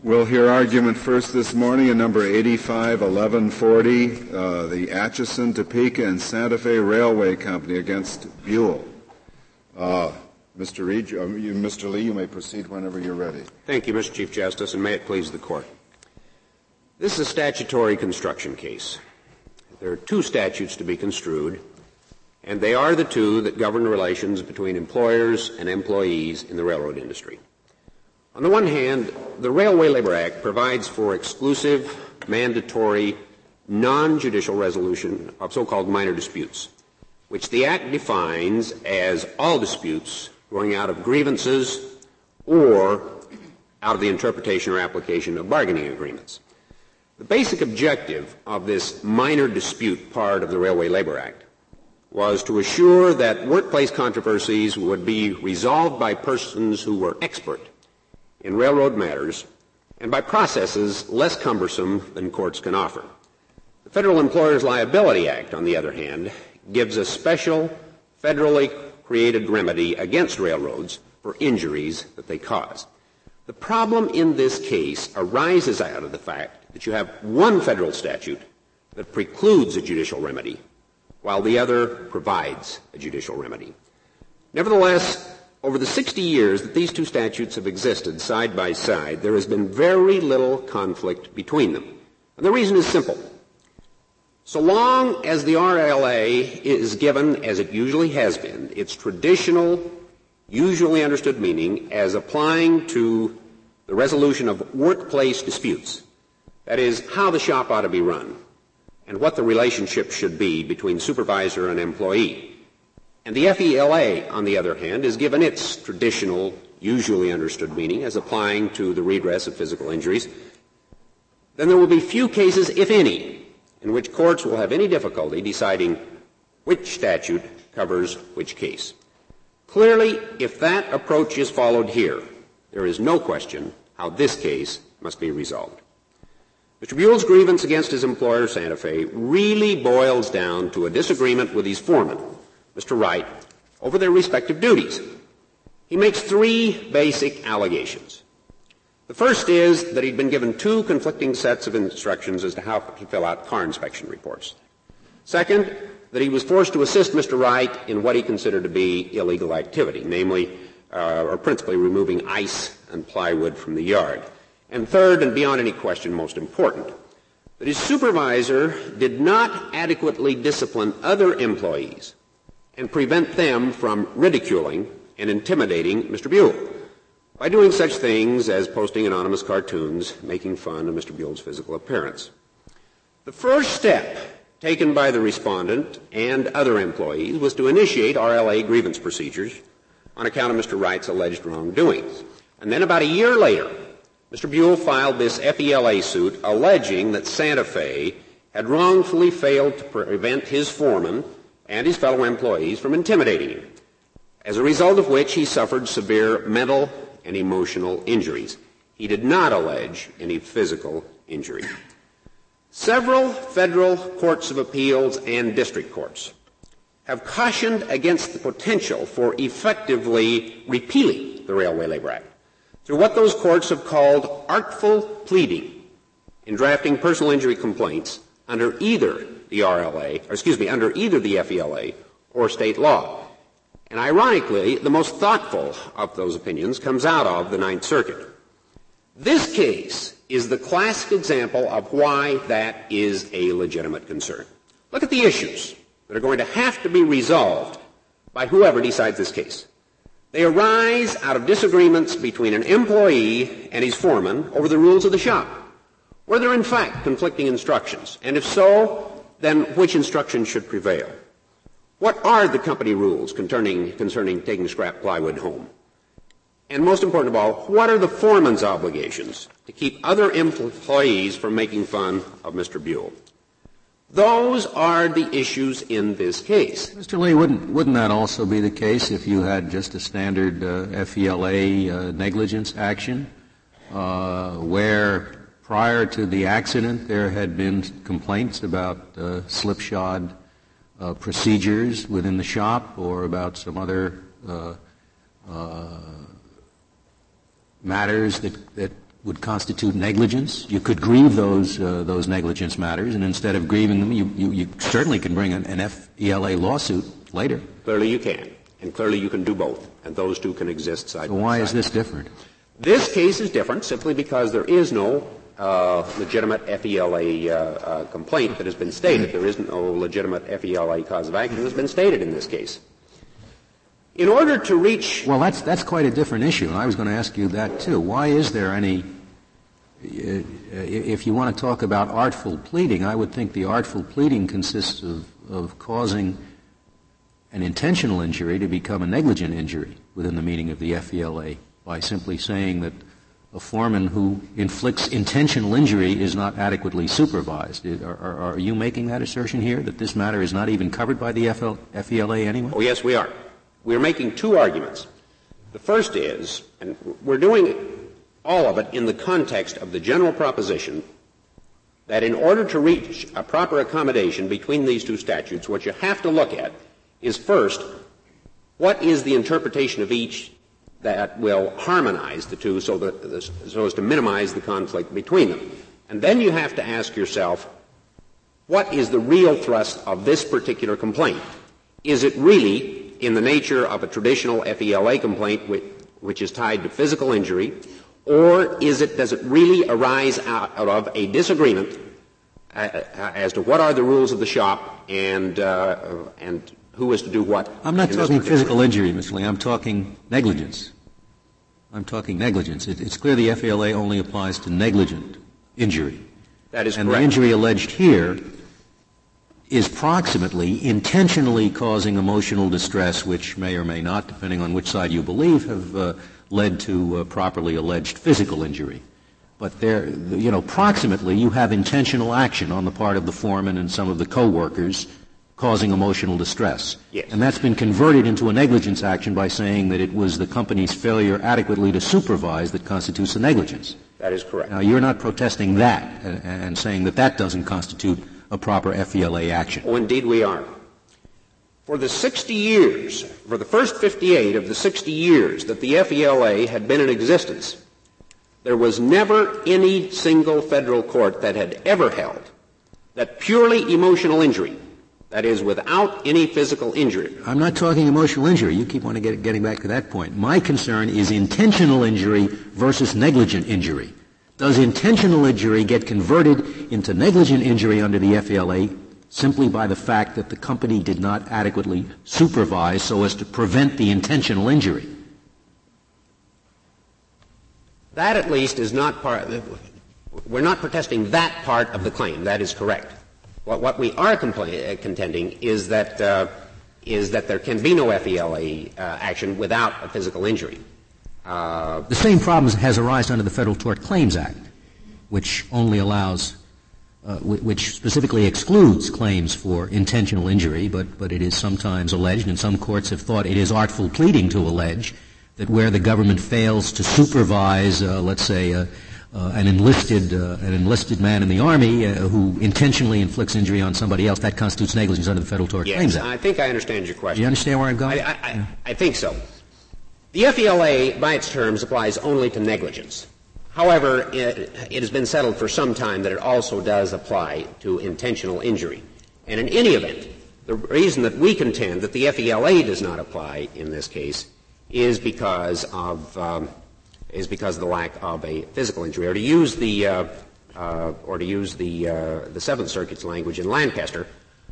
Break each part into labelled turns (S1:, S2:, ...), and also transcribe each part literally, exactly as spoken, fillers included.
S1: We'll hear argument first this morning in number eighty-five eleven forty, uh, the Atchison, Topeka, and Santa Fe Railway Company against Buell. Uh, Mister Reed, uh, you, Mister Lee, you may proceed whenever you're ready.
S2: Thank you, Mister Chief Justice, and may it please the Court. This is a statutory construction case. There are two statutes to be construed, and they are the two that govern relations between employers and employees in the railroad industry. On the one hand, the Railway Labor Act provides for exclusive, mandatory, non-judicial resolution of so-called minor disputes, which the Act defines as all disputes growing out of grievances or out of the interpretation or application of bargaining agreements. The basic objective of this minor dispute part of the Railway Labor Act was to assure that workplace controversies would be resolved by persons who were expert in railroad matters and by processes less cumbersome than courts can offer. The Federal Employers' Liability Act, on the other hand, gives a special federally created remedy against railroads for injuries that they cause. The problem in this case arises out of the fact that you have one federal statute that precludes a judicial remedy, while the other provides a judicial remedy. Nevertheless, over the sixty years that these two statutes have existed side by side, there has been very little conflict between them. And the reason is simple. So long as the R L A is given, as it usually has been, its traditional, usually understood meaning as applying to the resolution of workplace disputes, that is, how the shop ought to be run and what the relationship should be between supervisor and employee. And the F E L A, on the other hand, is given its traditional, usually understood meaning as applying to the redress of physical injuries. Then there will be few cases, if any, in which courts will have any difficulty deciding which statute covers which case. Clearly, if that approach is followed here, there is no question how this case must be resolved. Mister Buell's grievance against his employer, Santa Fe, really boils down to a disagreement with his foreman, Mister Wright, over their respective duties. He makes three basic allegations. The first is that he'd been given two conflicting sets of instructions as to how to fill out car inspection reports. Second, that he was forced to assist Mister Wright in what he considered to be illegal activity, namely, uh, or principally removing ice and plywood from the yard. And third, and beyond any question most important, that his supervisor did not adequately discipline other employees and prevent them from ridiculing and intimidating Mister Buell by doing such things as posting anonymous cartoons making fun of Mister Buell's physical appearance. The first step taken by the respondent and other employees was to initiate R L A grievance procedures on account of Mister Wright's alleged wrongdoings. And then about a year later, Mister Buell filed this F E L A suit alleging that Santa Fe had wrongfully failed to prevent his foreman and his fellow employees from intimidating him, as a result of which he suffered severe mental and emotional injuries. He did not allege any physical injury. Several federal courts of appeals and district courts have cautioned against the potential for effectively repealing the Railway Labor Act through what those courts have called artful pleading in drafting personal injury complaints under either the R L A, or excuse me, under either the F E L A or state law. And ironically, the most thoughtful of those opinions comes out of the Ninth Circuit. This case is the classic example of why that is a legitimate concern. Look at the issues that are going to have to be resolved by whoever decides this case. They arise out of disagreements between an employee and his foreman over the rules of the shop. Were there in fact conflicting instructions? And if so, then which instruction should prevail? What are the company rules concerning, concerning taking scrap plywood home? And most important of all, what are the foreman's obligations to keep other employees from making fun of Mister Buell? Those are the issues in this case.
S3: Mister Lee, wouldn't, wouldn't that also be the case if you had just a standard uh, F E L A uh, negligence action uh, where prior to the accident there had been complaints about uh, slipshod uh, procedures within the shop or about some other uh, uh, matters that, that would constitute negligence. You could grieve those uh, those negligence matters, and instead of grieving them, you, you, you certainly can bring an, an F E L A lawsuit later.
S2: Clearly you can, and clearly you can do both, and those two can exist side
S3: so
S2: by side.
S3: Why is this different?
S2: This case is different simply because there is no uh, legitimate F E L A uh, uh, complaint that has been stated. There is no legitimate F E L A cause of action that has been stated in this case. In order to reach...
S3: Well, that's, that's quite a different issue, and I was going to ask you that, too. Why is there any... Uh, if you want to talk about artful pleading, I would think the artful pleading consists of, of causing an intentional injury to become a negligent injury within the meaning of the F E L A by simply saying that a foreman who inflicts intentional injury is not adequately supervised. Are, are, are you making that assertion here, that this matter is not even covered by the F E L A anyway?
S2: Oh, yes, we are. We're making two arguments. The first is, and we're doing all of it in the context of the general proposition that in order to reach a proper accommodation between these two statutes, what you have to look at is first, what is the interpretation of each that will harmonize the two so, that, so as to minimize the conflict between them. And then you have to ask yourself, what is the real thrust of this particular complaint? Is it really in the nature of a traditional F E L A complaint which, which is tied to physical injury, or is it, does it really arise out, out of a disagreement uh, as to what are the rules of the shop and, uh, and who is to do what?
S3: I'm not talking physical injury, Mister Lee. I'm talking negligence. I'm talking negligence. It, it's clear the F E L A only applies to negligent injury.
S2: That is
S3: and
S2: correct.
S3: And the injury alleged here is proximately intentionally causing emotional distress, which may or may not, depending on which side you believe, have uh, led to uh, properly alleged physical injury. But there, you know, proximately you have intentional action on the part of the foreman and some of the co-workers causing emotional distress.
S2: Yes.
S3: And that's been converted into a negligence action by saying that it was the company's failure adequately to supervise that constitutes the negligence.
S2: That is correct.
S3: Now, you're not protesting that and, and saying that that doesn't constitute a proper F E L A action.
S2: Oh, indeed we are. For the sixty years, for the first fifty-eight of the sixty years that the F E L A had been in existence, there was never any single federal court that had ever held that purely emotional injury, that is, without any physical injury.
S3: I'm not talking emotional injury. You keep on get, getting back to that point. My concern is intentional injury versus negligent injury. Does intentional injury get converted into negligent injury under the F E L A simply by the fact that the company did not adequately supervise so as to prevent the intentional injury?
S2: That, at least, is not part — we're not protesting that part of the claim. That is correct. What, what we are compla- uh, contending is that, uh, is that there can be no F E L A uh, action without a physical injury.
S3: Uh, the same problem has arisen under the Federal Tort Claims Act, which only allows, uh, w- which specifically excludes claims for intentional injury, but, but it is sometimes alleged, and some courts have thought it is artful pleading to allege, that where the government fails to supervise, uh, let's say, uh, uh, an enlisted uh, an enlisted man in the Army uh, who intentionally inflicts injury on somebody else, that constitutes negligence under the Federal Tort
S2: yes,
S3: Claims Act.
S2: I think I understand your question.
S3: Do you understand where I'm going?
S2: I, I, I, I think so. The F E L A, by its terms, applies only to negligence. However, it, it has been settled for some time that it also does apply to intentional injury. And in any event, the reason that we contend that the F E L A does not apply in this case is because of um, is because of the lack of a physical injury, or to use the uh, uh, or to use the uh, the Seventh Circuit's language in Lancaster,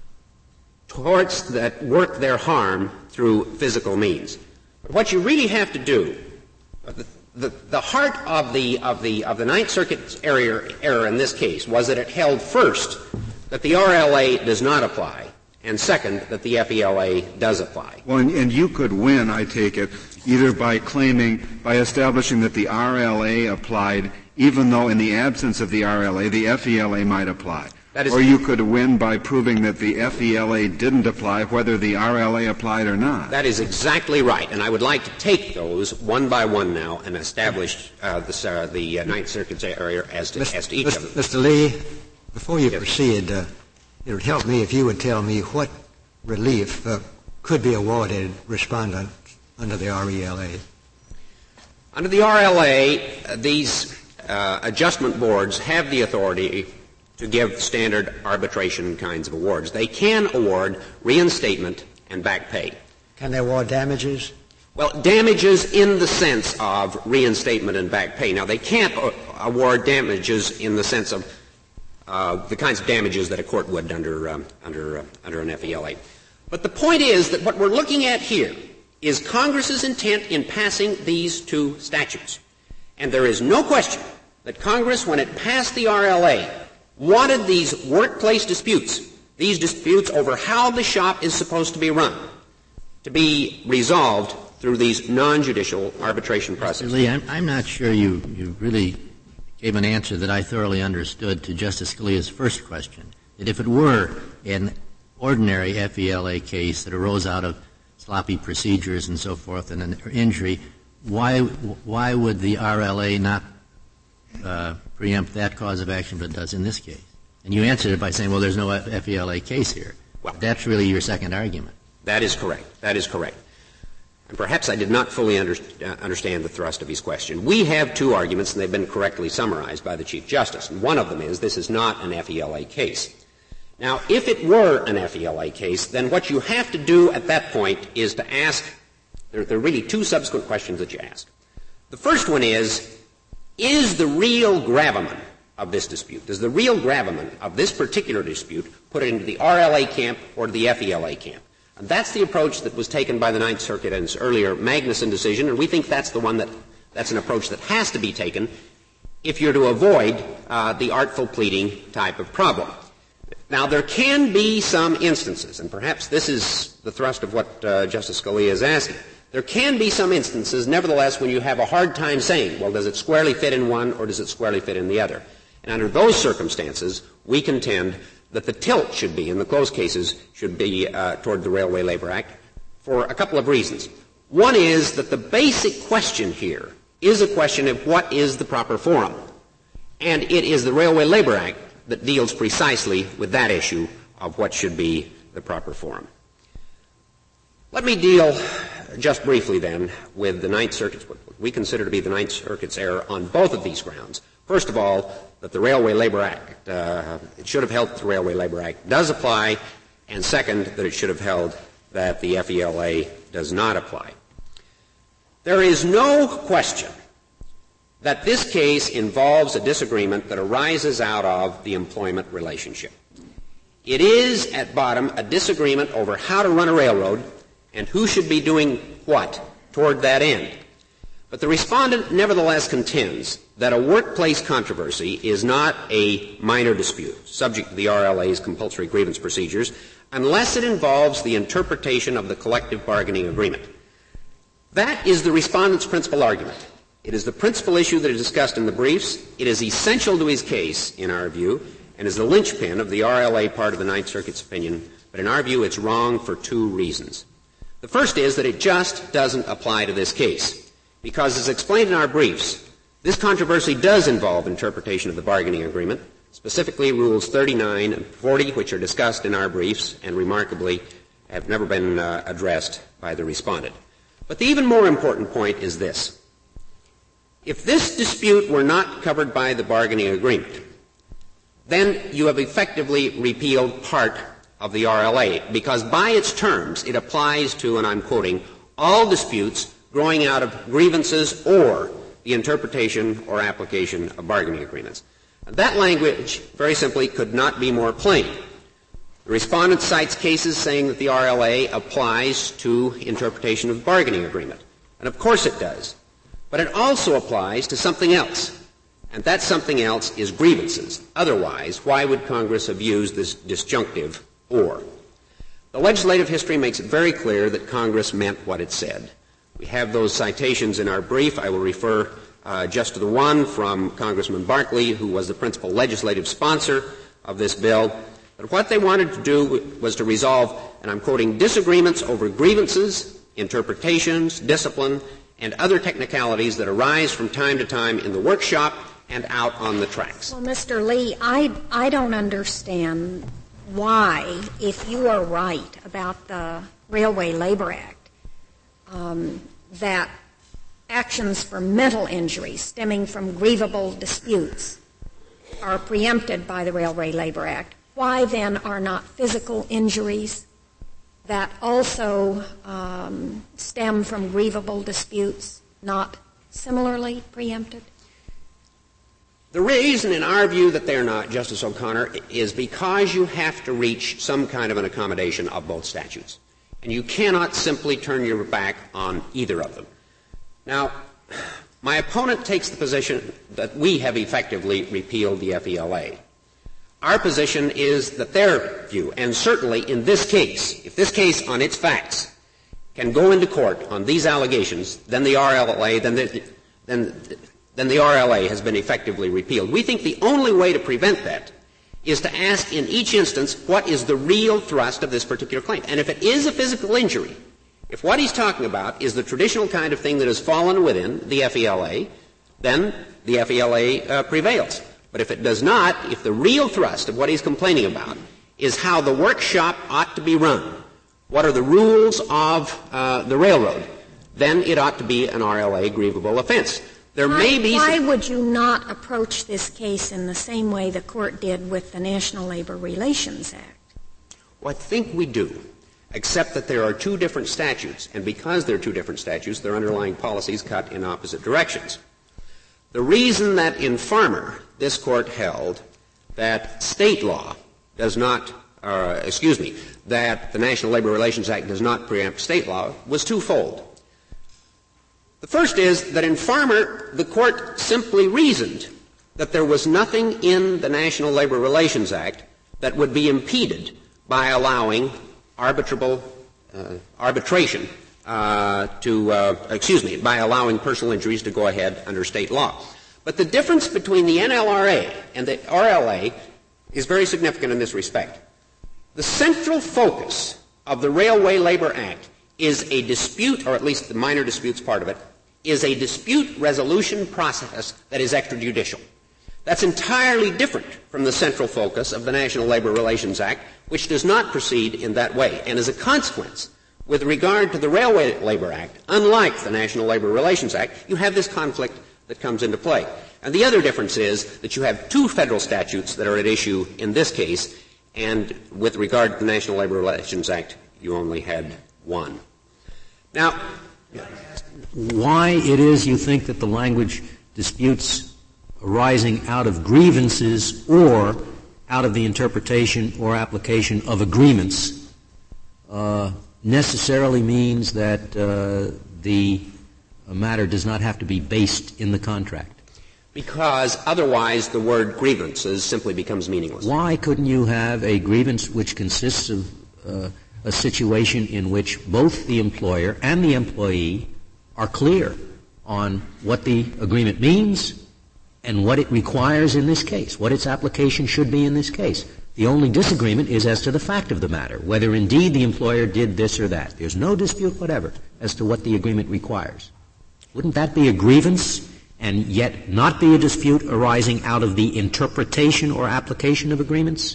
S2: torts that work their harm through physical means. But what you really have to do, the, the, the heart of the of the of the Ninth Circuit's error, error in this case was that it held first that the R L A does not apply, and second that the F E L A does apply.
S1: Well, and, and you could win, I take it, either by claiming, by establishing that the R L A applied, even though in the absence of the R L A, the F E L A might apply.
S2: That is
S1: or you could win by proving that the F E L A didn't apply, whether the R L A applied or not.
S2: That is exactly right, and I would like to take those one by one now and establish uh, the, uh, the uh, Ninth Circuit's area as to,
S4: Mister
S2: as to each
S4: Mister
S2: of them.
S4: Mister Lee, before you
S2: Yes.
S4: proceed, uh, it would help me if you would tell me what relief uh, could be awarded respondent under the R E L A.
S2: Under the R L A, uh, these uh, adjustment boards have the authority to give standard arbitration kinds of awards. They can award reinstatement and back pay.
S4: Can they award damages?
S2: Well, damages in the sense of reinstatement and back pay. Now, they can't uh, award damages in the sense of uh, the kinds of damages that a court would under um, under uh, under an F E L A. But the point is that what we're looking at here is Congress's intent in passing these two statutes. And there is no question that Congress, when it passed the R L A, wanted these workplace disputes, these disputes over how the shop is supposed to be run, to be resolved through these non-judicial arbitration processes.
S5: Mister Lee, I'm, I'm not sure you, you really gave an answer that I thoroughly understood to Justice Scalia's first question, that if it were an ordinary F E L A case that arose out of sloppy procedures and so forth and an injury, why why would the R L A not uh, preempt that cause of action but does in this case? And you answered it by saying, well, there's no F E L A case here.
S2: Well,
S5: that's really your second argument.
S2: That is correct. That is correct. And perhaps I did not fully under, uh, understand the thrust of his question. We have two arguments, and they've been correctly summarized by the Chief Justice. And one of them is this is not an F E L A case. Now, if it were an F E L A case, then what you have to do at that point is to ask there, there are really two subsequent questions that you ask. The first one is, is the real gravamen of this dispute, does the real gravamen of this particular dispute put it into the R L A camp or the F E L A camp? And that's the approach that was taken by the Ninth Circuit in its earlier Magnuson decision, and we think that's the one that that's an approach that has to be taken if you're to avoid uh, the artful pleading type of problem. Now, there can be some instances, and perhaps this is the thrust of what uh, Justice Scalia is asking. There can be some instances, nevertheless, when you have a hard time saying, well, does it squarely fit in one or does it squarely fit in the other? And under those circumstances, we contend that the tilt should be, in the close cases, should be uh, toward the Railway Labor Act for a couple of reasons. One is that the basic question here is a question of what is the proper forum. And it is the Railway Labor Act that deals precisely with that issue of what should be the proper forum. Let me deal just briefly then with the Ninth Circuit's, what we consider to be the Ninth Circuit's error on both of these grounds. First of all, that the Railway Labor Act, uh, it should have held that the Railway Labor Act does apply, and second, that it should have held that the F E L A does not apply. There is no question that this case involves a disagreement that arises out of the employment relationship. It is, at bottom, a disagreement over how to run a railroad and who should be doing what toward that end. But the respondent nevertheless contends that a workplace controversy is not a minor dispute, subject to the R L A's compulsory grievance procedures, unless it involves the interpretation of the collective bargaining agreement. That is the respondent's principal argument. It is the principal issue that is discussed in the briefs. It is essential to his case, in our view, and is the linchpin of the R L A part of the Ninth Circuit's opinion. But in our view, it's wrong for two reasons. The first is that it just doesn't apply to this case, because as explained in our briefs, this controversy does involve interpretation of the bargaining agreement, specifically Rules thirty-nine and forty, which are discussed in our briefs and remarkably have never been uh, addressed by the respondent. But the even more important point is this. If this dispute were not covered by the bargaining agreement, then you have effectively repealed part of the R L A, because by its terms it applies to, and I'm quoting, all disputes growing out of grievances or the interpretation or application of bargaining agreements. And that language, very simply, could not be more plain. The respondent cites cases saying that the R L A applies to interpretation of the bargaining agreement. And of course it does. But it also applies to something else. And that something else is grievances. Otherwise, why would Congress have used this disjunctive or? The legislative history makes it very clear that Congress meant what it said. We have those citations in our brief. I will refer uh, just to the one from Congressman Barkley, who was the principal legislative sponsor of this bill. But what they wanted to do was to resolve, and I'm quoting, disagreements over grievances, interpretations, discipline, and other technicalities that arise from time to time in the workshop and out on the tracks.
S6: Well, Mister Lee, I, I don't understand why, if you are right about the Railway Labor Act, um, that actions for mental injury stemming from grievable disputes are preempted by the Railway Labor Act, why then are not physical injuries that also um, stem from grievable disputes not similarly preempted?
S2: The reason, in our view, that they're not, Justice O'Connor, is because you have to reach some kind of an accommodation of both statutes. And you cannot simply turn your back on either of them. Now, my opponent takes the position that we have effectively repealed the F E L A. Our position is that their view, and certainly in this case, if this case on its facts can go into court on these allegations, then the R L A, then the, then, then the R L A has been effectively repealed. We think the only way to prevent that is to ask in each instance what is the real thrust of this particular claim. And if it is a physical injury, if what he's talking about is the traditional kind of thing that has fallen within the F E L A, then the F E L A uh, prevails. But if it does not, if the real thrust of what he's complaining about is how the workshop ought to be run, what are the rules of uh, the railroad, then it ought to be an R L A grievable offense. There
S6: why,
S2: may be
S6: why
S2: some
S6: would you not approach this case in the same way the court did with the National Labor Relations Act?
S2: Well, I think we do, except that there are two different statutes, and because there are two different statutes, their underlying policies cut in opposite directions. The reason that in Farmer this court held that state law does not, uh, excuse me, that the National Labor Relations Act does not preempt state law was twofold. The first is that in Farmer the court simply reasoned that there was nothing in the National Labor Relations Act that would be impeded by allowing arbitrable uh, arbitration uh, to, uh, excuse me, by allowing personal injuries to go ahead under state law. But the difference between the N L R A and the R L A is very significant in this respect. The central focus of the Railway Labor Act is a dispute, or at least the minor disputes part of it, is a dispute resolution process that is extrajudicial. That's entirely different from the central focus of the National Labor Relations Act, which does not proceed in that way. And as a consequence, with regard to the Railway Labor Act, unlike the National Labor Relations Act, you have this conflict that comes into play. And the other difference is that you have two federal statutes that are at issue in this case, and with regard to the National Labor Relations Act, you only had one. Now,
S3: why it is you think that the language disputes arising out of grievances or out of the interpretation or application of agreements uh, necessarily means that uh, the matter does not have to be based in the contract?
S2: Because otherwise the word grievances simply becomes meaningless.
S3: Why couldn't you have a grievance which consists of uh, a situation in which both the employer and the employee are clear on what the agreement means and what it requires in this case, what its application should be in this case? The only disagreement is as to the fact of the matter, whether indeed the employer did this or that. There's no dispute whatever as to what the agreement requires. Wouldn't that be a grievance and yet not be a dispute arising out of the interpretation or application of agreements?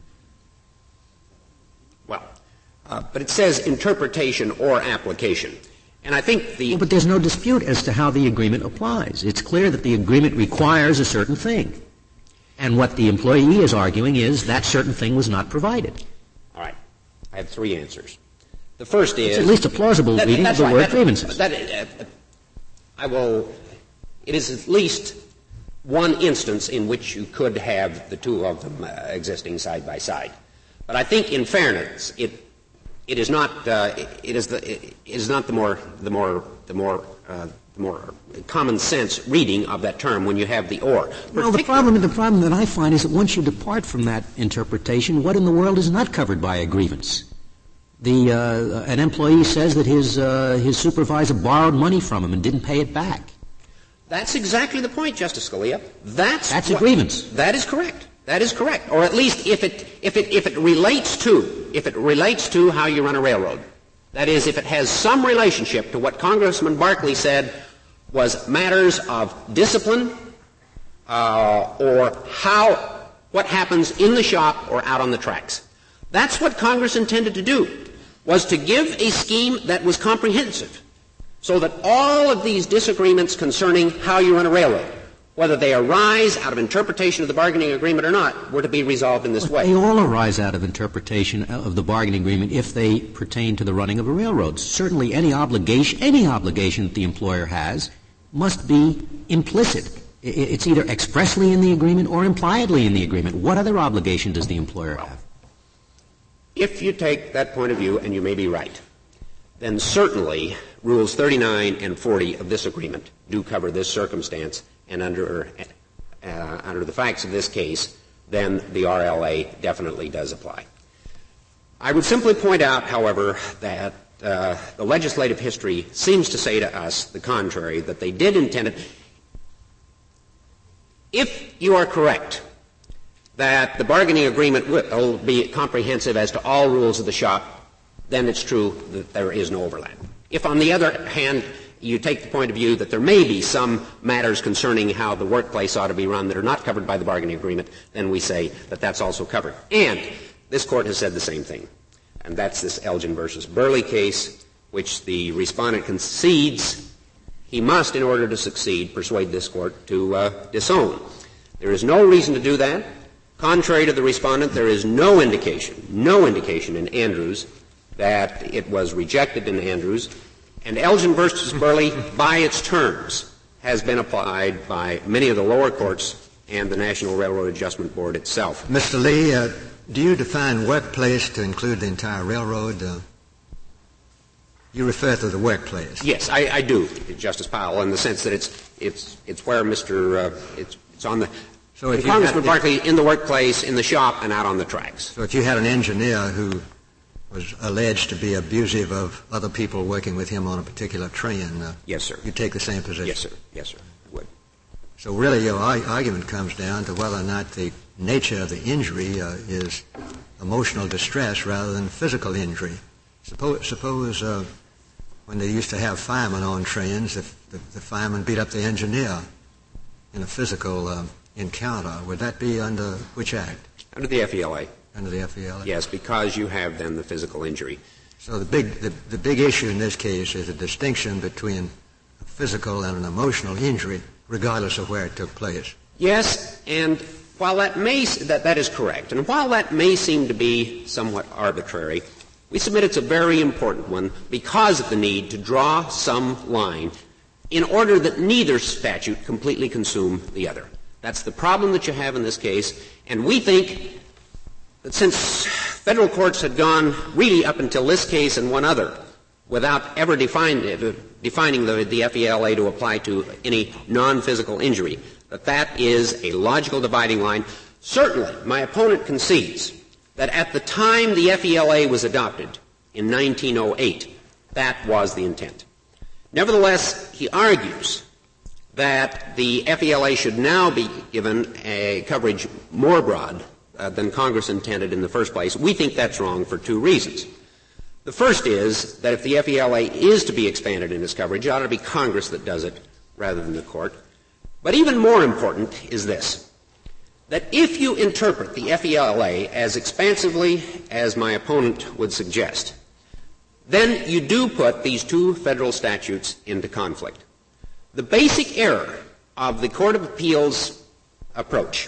S2: Well, uh, but it says interpretation or application. And I think the...
S3: Well, but there's no dispute as to how the agreement applies. It's clear that the agreement requires a certain thing. And what the employee is arguing is that certain thing was not provided.
S2: All right. I have three answers. The first is...
S3: It's at least a plausible
S2: that,
S3: reading of the
S2: right.
S3: word
S2: that,
S3: grievances.
S2: That, uh, I will... It is at least one instance in which you could have the two of them uh, existing side by side. But I think, in fairness, it it is not uh, it is the it is not the more the more the more uh, the more common sense reading of that term when you have the or.
S3: Well, the problem the problem that I find is that once you depart from that interpretation, what in the world is not covered by a grievance? The uh, an employee says that his uh, his supervisor borrowed money from him and didn't pay it back.
S2: That's exactly the point, Justice Scalia. That's
S3: That's
S2: what,
S3: a grievance.
S2: That is correct. That is correct. Or at least if it if it if it relates to if it relates to how you run a railroad. That is, if it has some relationship to what Congressman Barkley said was matters of discipline uh, or how what happens in the shop or out on the tracks. That's what Congress intended to do, was to give a scheme that was comprehensive, so that all of these disagreements concerning how you run a railroad, whether they arise out of interpretation of the bargaining agreement or not, were to be resolved in this way.
S3: They all arise out of interpretation of the bargaining agreement if they pertain to the running of a railroad. Certainly any obligation, any obligation that the employer has must be implicit. It's either expressly in the agreement or impliedly in the agreement. What other obligation does the employer have?
S2: If you take that point of view, and you may be right, then certainly Rules thirty-nine and forty of this agreement do cover this circumstance, and under, uh, under the facts of this case, then the R L A definitely does apply. I would simply point out, however, that uh, the legislative history seems to say to us the contrary, that they did intend it. If you are correct that the bargaining agreement will be comprehensive as to all rules of the shop, then it's true that there is no overlap. If, on the other hand, you take the point of view that there may be some matters concerning how the workplace ought to be run that are not covered by the bargaining agreement, then we say that that's also covered. And this Court has said the same thing, and that's this Elgin versus Burley case, which the respondent concedes he must, in order to succeed, persuade this Court to uh, disown. There is no reason to do that. Contrary to the respondent, there is no indication, no indication in Andrews that it was rejected in Andrews. And Elgin versus Burley, by its terms, has been applied by many of the lower courts and the National Railroad Adjustment Board itself.
S4: Mister Lee, uh, do you define workplace to include the entire railroad? Uh, you refer to the workplace.
S2: Yes, I, I do, Justice Powell, in the sense that it's it's it's where Mister Uh, it's it's on the
S4: so if
S2: Congressman Barkley in the workplace, in the shop, and out on the tracks.
S4: So if you had an engineer who was alleged to be abusive of other people working with him on a particular train, uh,
S2: yes, sir,
S4: you take the same position.
S2: Yes, sir. Yes, sir. I would.
S4: So really, your argument comes down to whether or not the nature of the injury uh, is emotional distress rather than physical injury. Suppose, suppose uh, when they used to have firemen on trains, if the, the fireman beat up the engineer in a physical uh, encounter, would that be under which act?
S2: Under the F E L A.
S4: Under the F E L A?
S2: Yes, because you have then the physical injury.
S4: So the big, the, the big issue in this case is a distinction between a physical and an emotional injury, regardless of where it took place.
S2: Yes, and while that may, that, that is correct, and while that may seem to be somewhat arbitrary, we submit it's a very important one because of the need to draw some line in order that neither statute completely consume the other. That's the problem that you have in this case, and we think that since federal courts had gone really up until this case and one other without ever define, uh, defining the, the F E L A to apply to any non-physical injury, that that is a logical dividing line. Certainly, my opponent concedes that at the time the F E L A was adopted in nineteen oh eight, that was the intent. Nevertheless, he argues that the F E L A should now be given a coverage more broad uh, than Congress intended in the first place. We think that's wrong for two reasons. The first is that if the F E L A is to be expanded in its coverage, it ought to be Congress that does it rather than the Court. But even more important is this, that if you interpret the F E L A as expansively as my opponent would suggest, then you do put these two federal statutes into conflict. The basic error of the Court of Appeals approach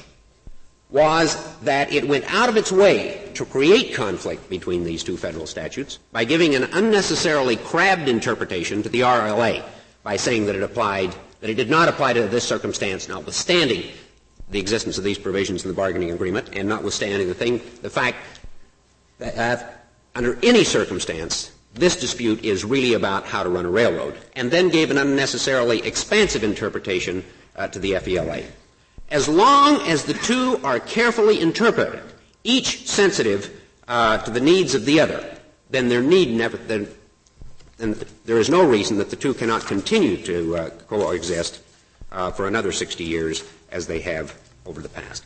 S2: was that it went out of its way to create conflict between these two federal statutes by giving an unnecessarily crabbed interpretation to the R L A by saying that it applied, that it did not apply to this circumstance, notwithstanding the existence of these provisions in the bargaining agreement, and notwithstanding the thing, the fact that uh, under any circumstance, this dispute is really about how to run a railroad, and then gave an unnecessarily expansive interpretation uh, to the F E L A. As long as the two are carefully interpreted, each sensitive uh, to the needs of the other, then there need never, then, then there is no reason that the two cannot continue to uh, coexist uh, for another sixty years as they have over the past.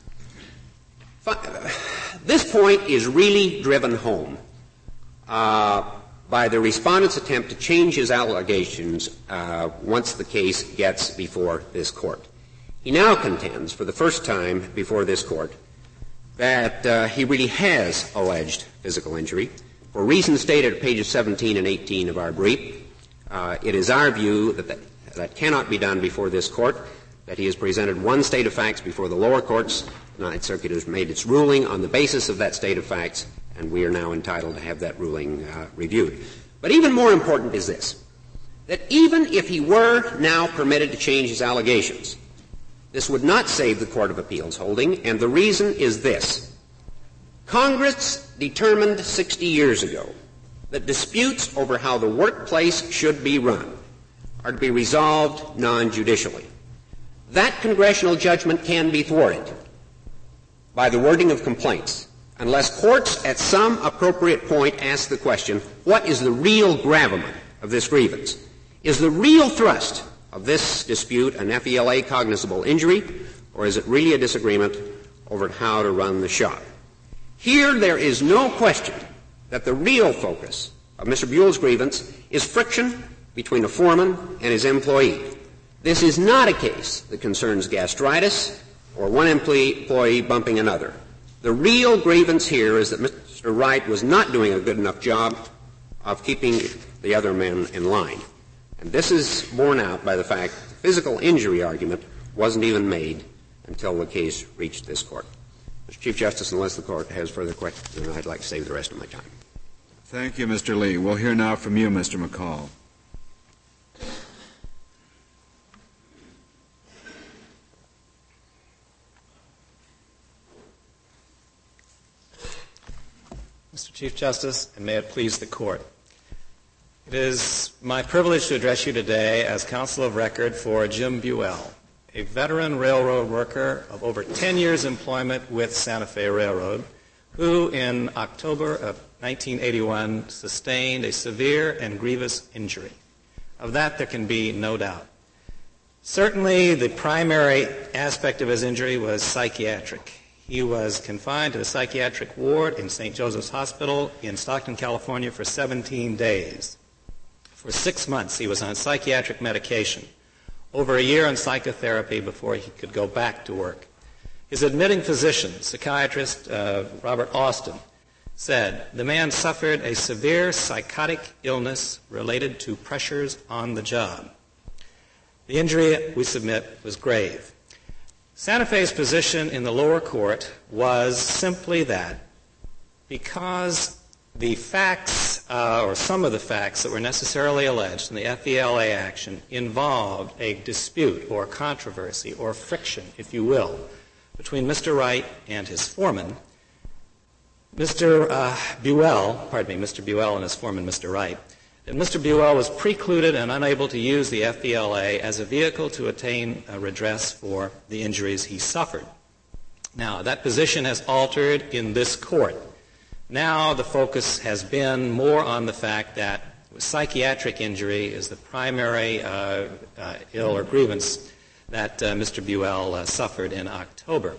S2: This point is really driven home uh, by the respondent's attempt to change his allegations uh, once the case gets before this Court. He now contends, for the first time before this Court, that uh, he really has alleged physical injury. For reasons stated at pages seventeen and eighteen of our brief, Uh, it is our view that, that that cannot be done before this Court, that he has presented one state of facts before the lower courts. The Ninth Circuit has made its ruling on the basis of that state of facts, and we are now entitled to have that ruling uh, reviewed. But even more important is this, that even if he were now permitted to change his allegations, this would not save the Court of Appeals holding, and the reason is this. Congress determined sixty years ago that disputes over how the workplace should be run are to be resolved non-judicially. That congressional judgment can be thwarted by the wording of complaints unless courts at some appropriate point ask the question, what is the real gravamen of this grievance? Is the real thrust of this dispute an F E L A cognizable injury, or is it really a disagreement over how to run the shop? Here there is no question that the real focus of Mister Buell's grievance is friction between a foreman and his employee. This is not a case that concerns gastritis or one employee bumping another. The real grievance here is that Mister Wright was not doing a good enough job of keeping the other men in line. And this is borne out by the fact that the physical injury argument wasn't even made until the case reached this Court. Mister Chief Justice, unless the Court has further questions, I'd like to save the rest of my time.
S1: Thank you, Mister Lee. We'll hear now from you, Mister McCall.
S7: Mister Chief Justice, and may it please the Court. It is my privilege to address you today as counsel of record for Jim Buell, a veteran railroad worker of over ten years' employment with Santa Fe Railroad, who in October of nineteen eighty-one sustained a severe and grievous injury. Of that there can be no doubt. Certainly the primary aspect of his injury was psychiatric. He was confined to the psychiatric ward in Saint Joseph's Hospital in Stockton, California for seventeen days. For six months he was on psychiatric medication, over a year on psychotherapy before he could go back to work. His admitting physician, psychiatrist uh, Robert Austin, said the man suffered a severe psychotic illness related to pressures on the job. The injury, we submit, was grave. Santa Fe's position in the lower court was simply that because the facts, uh, or some of the facts that were necessarily alleged in the F E L A action involved a dispute or controversy or friction, if you will, between Mister Wright and his foreman, Mister Uh, Buell, pardon me, Mister Buell and his foreman, Mister Wright, that Mister Buell was precluded and unable to use the F E L A as a vehicle to attain a redress for the injuries he suffered. Now, that position has altered in this court. Now the focus has been more on the fact that psychiatric injury is the primary uh, uh, ill or grievance that uh, Mister Buell uh, suffered in October.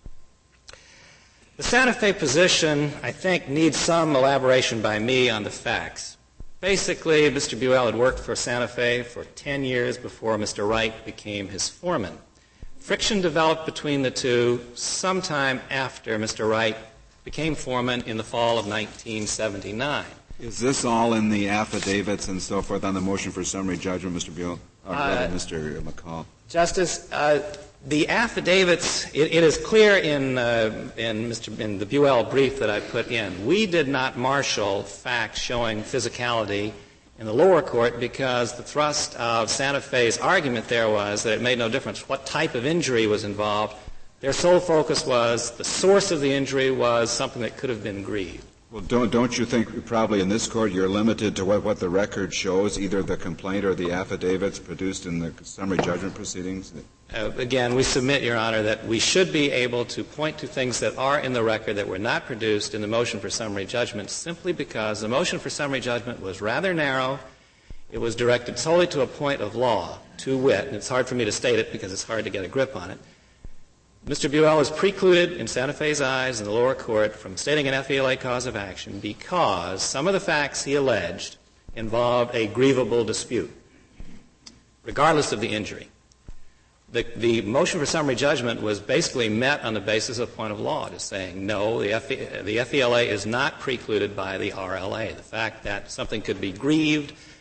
S7: The Santa Fe position, I think, needs some elaboration by me on the facts. Basically, Mister Buell had worked for Santa Fe for ten years before Mister Wright became his foreman. Friction developed between the two sometime after Mister Wright became foreman in the fall of nineteen seventy-nine.
S1: Is this all in the affidavits and so forth on the motion for summary judgment, Mister Buell? Or uh, Mister McCall?
S7: Justice, uh, the affidavits, it, it is clear in, uh, in, Mister in the Buell brief that I put in. We did not marshal facts showing physicality in the lower court because the thrust of Santa Fe's argument there was that it made no difference what type of injury was involved. Their sole focus was the source of the injury was something that could have been grieved.
S1: Well, don't, don't you think probably in this court you're limited to what, what the record shows, either the complaint or the affidavits produced in the summary judgment proceedings?
S7: Uh, again, we submit, Your Honor, that we should be able to point to things that are in the record that were not produced in the motion for summary judgment simply because the motion for summary judgment was rather narrow. It was directed solely to a point of law, to wit, and it's hard for me to state it because it's hard to get a grip on it. Mister Buell was precluded in Santa Fe's eyes in the lower court from stating an F E L A cause of action because some of the facts he alleged involved a grievable dispute, regardless of the injury. The, the motion for summary judgment was basically met on the basis of point of law, just saying, no, the, F, the F E L A is not precluded by the R L A. The fact that something could be grieved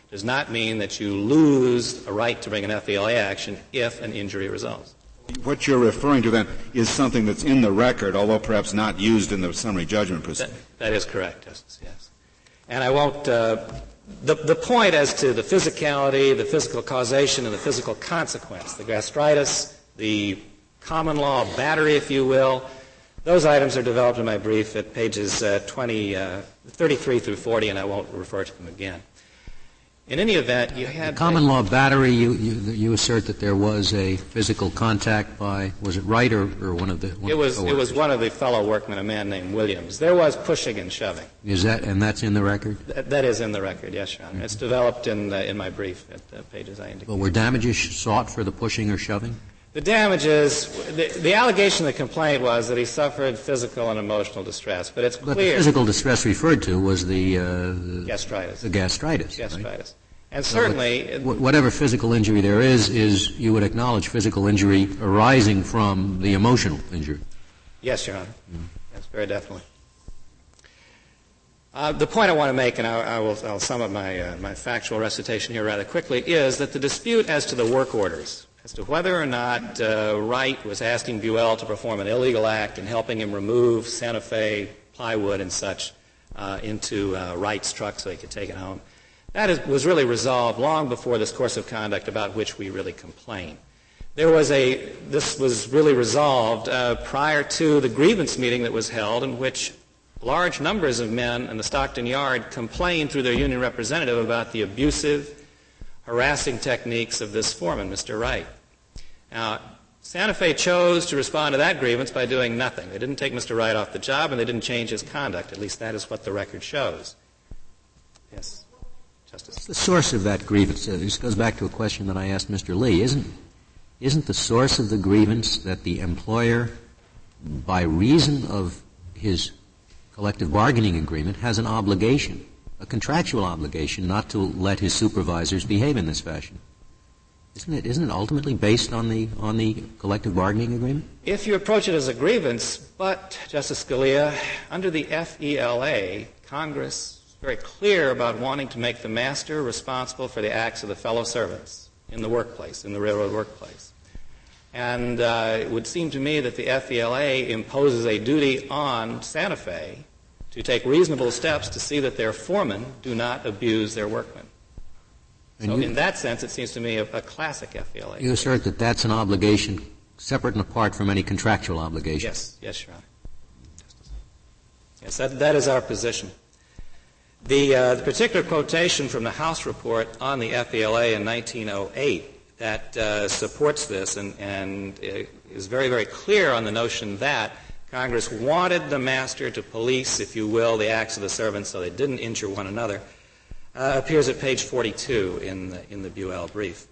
S7: does not mean that you lose a right to bring an F E L A action if an injury results.
S1: What you're referring to then is something that's in the record, although perhaps not used in the summary judgment proceeding.
S7: That, that is correct, Justice, yes. And I won't, uh, the, the point as to the physicality, the physical causation, and the physical consequence, the gastritis, the common law battery, if you will, those items are developed in my brief at pages uh, twenty, uh, thirty-three through forty, and I won't refer to them again. In any event, you had...
S3: The common law battery, you, you, you assert that there was a physical contact by, was it Wright or, or one of the one
S7: It was,
S3: of the
S7: it was one of the fellow workmen, a man named Williams. There was pushing and shoving.
S3: Is that, and that's in the record?
S7: That, that is in the record, yes, Your Honor. Mm-hmm. It's developed in, uh, in my brief at the pages I indicated.
S3: But were damages sought for the pushing or shoving?
S7: The damages, the, the allegation of the complaint was that he suffered physical and emotional distress, but it's clear...
S3: But the physical distress referred to was the... Uh, the
S7: gastritis.
S3: The gastritis.
S7: Gastritis.
S3: Right?
S7: And certainly...
S3: So whatever physical injury there is, is, you would acknowledge, physical injury arising from the emotional injury.
S7: Yes, Your Honor. Mm. Yes, very definitely. Uh, the point I want to make, and I, I will, I'll sum up my, uh, my factual recitation here rather quickly, is that the dispute as to the work orders, as to whether or not uh, Wright was asking Buell to perform an illegal act and helping him remove Santa Fe plywood and such uh, into uh, Wright's truck so he could take it home, that is, was really resolved long before this course of conduct about which we really complain. There was a, this was really resolved uh, prior to the grievance meeting that was held in which large numbers of men in the Stockton Yard complained through their union representative about the abusive, harassing techniques of this foreman, Mister Wright. Now, Santa Fe chose to respond to that grievance by doing nothing. They didn't take Mister Wright off the job, and they didn't change his conduct. At least that is what the record shows. Yes, Justice.
S3: The source of that grievance, uh, this goes back to a question that I asked Mister Lee. Isn't, isn't the source of the grievance that the employer, by reason of his collective bargaining agreement, has an obligation, a contractual obligation, not to let his supervisors behave in this fashion? Isn't it, isn't it ultimately based on the, on the collective bargaining agreement?
S7: If you approach it as a grievance, but, Justice Scalia, under the F E L A, Congress is very clear about wanting to make the master responsible for the acts of the fellow servants in the workplace, in the railroad workplace. And uh, it would seem to me that the F E L A imposes a duty on Santa Fe to take reasonable steps to see that their foremen do not abuse their workmen. So you, in that sense, it seems to me a, a classic F E L A.
S3: You assert that that's an obligation separate and apart from any contractual obligation?
S7: Yes. Yes, Your Honor. Yes, that, that is our position. The, uh, the particular quotation from the House report on the F E L A in nineteen oh eight that uh, supports this and, and is very, very clear on the notion that Congress wanted the master to police, if you will, the acts of the servants so they didn't injure one another, uh, appears at page forty-two in the, in the Buell brief.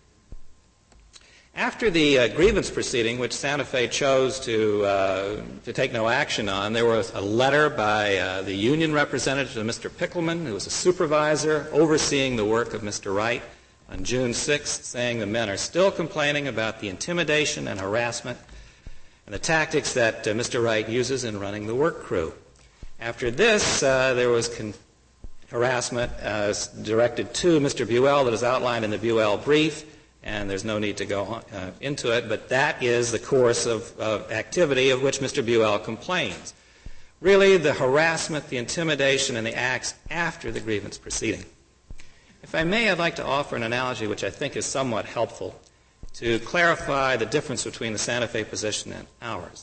S7: After the uh, grievance proceeding, which Santa Fe chose to, uh, to take no action on, there was a letter by uh, the union representative to Mister Pickleman, who was a supervisor overseeing the work of Mister Wright, on June sixth, saying the men are still complaining about the intimidation and harassment and the tactics that uh, Mister Wright uses in running the work crew. After this, uh, there was con- harassment uh, directed to Mister Buell that is outlined in the Buell brief, and there's no need to go on, uh, into it, but that is the course of, of activity of which Mister Buell complains. Really, the harassment, the intimidation, and the acts after the grievance proceeding. If I may, I'd like to offer an analogy which I think is somewhat helpful to clarify the difference between the Santa Fe position and ours.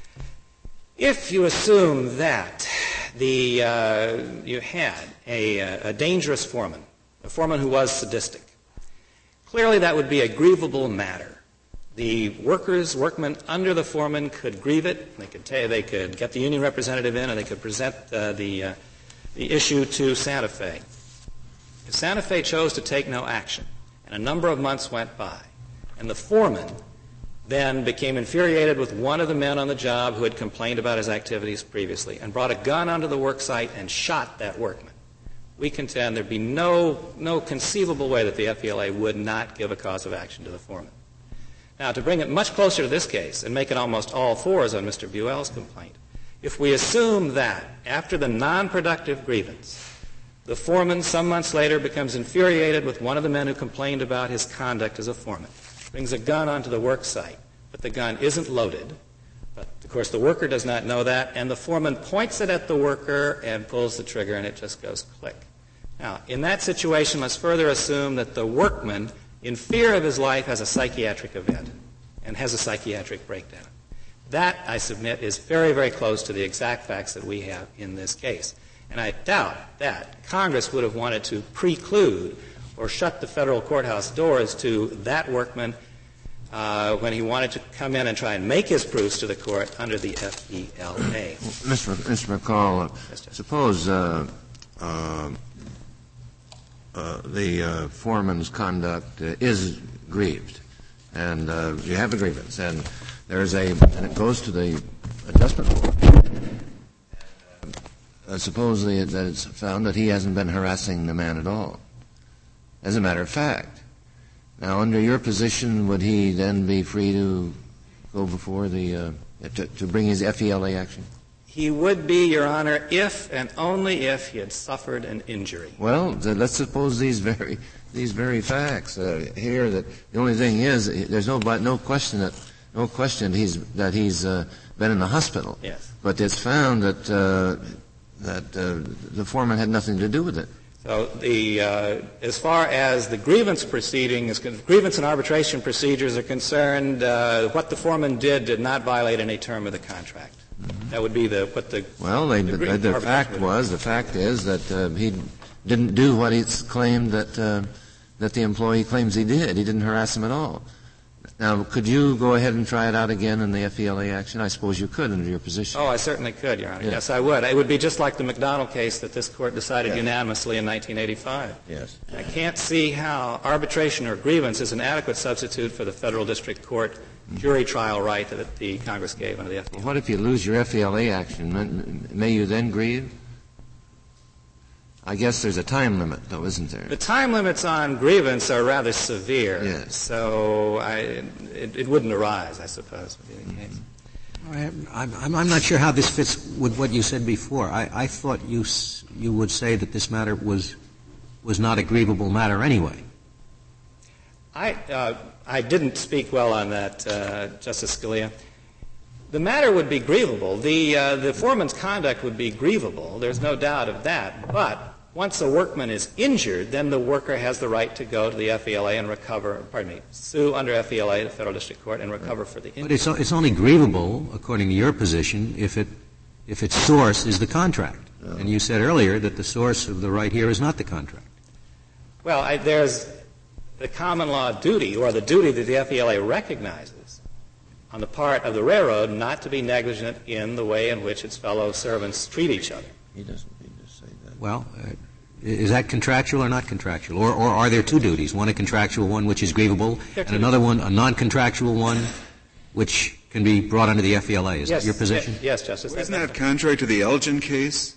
S7: If you assume that the, uh, you had a, a dangerous foreman, a foreman who was sadistic, clearly that would be a grievable matter. The workers, workmen under the foreman could grieve it. They could, ta- they could get the union representative in and they could present uh, the, uh, the issue to Santa Fe. If Santa Fe chose to take no action, and a number of months went by, and the foreman then became infuriated with one of the men on the job who had complained about his activities previously and brought a gun onto the work site and shot that workman, we contend there'd be no, no conceivable way that the F E L A would not give a cause of action to the foreman. Now, to bring it much closer to this case and make it almost all fours on Mister Buell's complaint, if we assume that after the non-productive grievance, The foreman, some months later, becomes infuriated with one of the men who complained about his conduct as a foreman. Brings a gun onto the work site, but the gun isn't loaded. But, of course, the worker does not know that, and the foreman points it at the worker and pulls the trigger, and it just goes click. Now, in that situation, must further assume that the workman, in fear of his life, has a psychiatric event and has a psychiatric breakdown. That, I submit, is very, very close to the exact facts that we have in this case. And I doubt that Congress would have wanted to preclude or shut the federal courthouse doors to that workman uh, when he wanted to come in and try and make his proofs to the court under the F E L A.
S8: Mister Mister McCall, uh,
S7: yes,
S8: suppose uh, uh, uh, the uh, foreman's conduct uh, is grieved, and uh, you have a grievance, and there's a, and it goes to the adjustment board. Uh, suppose the, that it's found that he hasn't been harassing the man at all. As a matter of fact. Now, under your position, would he then be free to go before the, uh, to, to bring his F E L A action?
S7: He would be, Your Honor, if and only if he had suffered an injury.
S8: Well, th- let's suppose these very, these very facts uh, here. That the only thing is, there's no, no question that, no question he's that he's uh, been in the hospital.
S7: Yes.
S8: But it's found that uh, that uh, the foreman had nothing to do with it.
S7: So the, uh, as far as the grievance proceedings, grievance and arbitration procedures are concerned, uh, what the foreman did did not violate any term of the contract. Mm-hmm. That would be the what the.
S8: Well, they, the, the, the fact was, the fact is that uh, he didn't do what he's claimed that uh, that the employee claims he did. He didn't harass him at all. Now, could you go ahead and try it out again in the F E L A action? I suppose you could under your position.
S7: Oh, I certainly could, Your Honor.
S8: Yes,
S7: yes I would. It would be just like the McDonald case that this Court decided
S8: yes.
S7: unanimously in nineteen eighty-five.
S8: Yes.
S7: I can't see how arbitration or grievance is an adequate substitute for the federal district court jury trial right that the Congress gave under the F E L A.
S8: Well, what if you lose your F E L A action? May you then grieve? I guess there's a time limit, though, isn't there?
S7: The time limits on grievance are rather severe.
S8: Yes.
S7: So I, it, it wouldn't arise, I suppose, would be the case.
S3: I'm, I'm, I'm not sure how this fits with what you said before. I, I thought you you would say that this matter was was not a grievable matter anyway.
S7: I uh, I didn't speak well on that, uh, Justice Scalia. The matter would be grievable. The uh, the foreman's conduct would be grievable. There's no doubt of that. But once a workman is injured, then the worker has the right to go to the F E L A and recover, pardon me, sue under F E L A, the Federal District Court, and recover for the injury.
S3: But it's, it's only grievable, according to your position, if it if its source is the contract. Oh. And you said earlier that the source of the right here is not the contract.
S7: Well, I, there's the common law duty, or the duty that the F E L A recognizes on the part of the railroad not to be negligent in the way in which its fellow servants treat each other.
S8: He doesn't mean to say that.
S3: Well, uh, is that contractual or not contractual? Or, or are there two duties, one a contractual one which is grievable and another one, a non-contractual one, which can be brought under the F E L A? Is
S7: yes,
S3: that your position?
S7: Yes, yes Justice.
S1: Well, isn't that contrary to the Elgin case?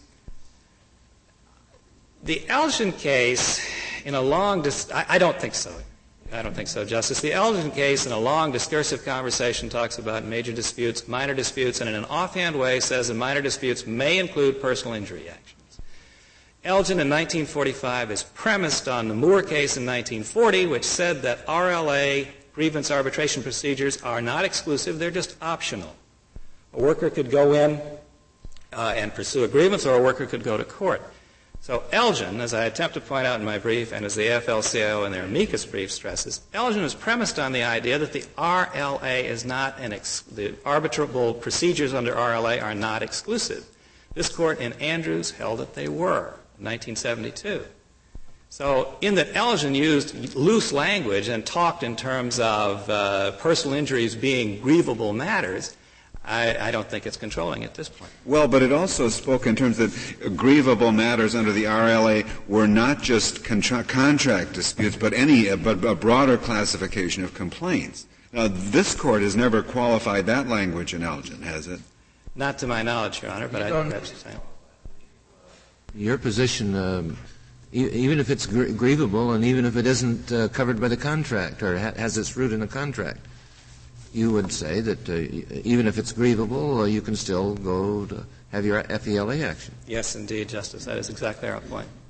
S7: The Elgin case, in a long dis- I, I don't think so. I don't think so, Justice. The Elgin case, in a long discursive conversation, talks about major disputes, minor disputes, and in an offhand way says that minor disputes may include personal injury actions. Elgin in nineteen forty-five is premised on the Moore case in nineteen forty, which said that R L A grievance arbitration procedures are not exclusive, they're just optional. A worker could go in uh, and pursue a grievance, or a worker could go to court. So Elgin, as I attempt to point out in my brief, and as the A F L C I O in their amicus brief stresses, Elgin is premised on the idea that the R L A is not an ex- the arbitrable procedures under R L A are not exclusive. This court in Andrews held that they were in nineteen seventy-two. So in that Elgin used loose language and talked in terms of uh, personal injuries being grievable matters, I, I don't think it's controlling at this point.
S1: Well, but it also spoke in terms that grievable matters under the R L A were not just contra- contract disputes, but any, but a broader classification of complaints. Now, this court has never qualified that language in Elgin, has it?
S7: Not to my knowledge, Your Honor, but I think that's the same.
S8: Your position, um, e- even if it's gr- grievable and even if it isn't uh, covered by the contract or ha- has its root in the contract, you would say that uh, even if it's grievable, uh, you can still go to have your F E L A action.
S7: Yes, indeed, Justice. That is exactly our point.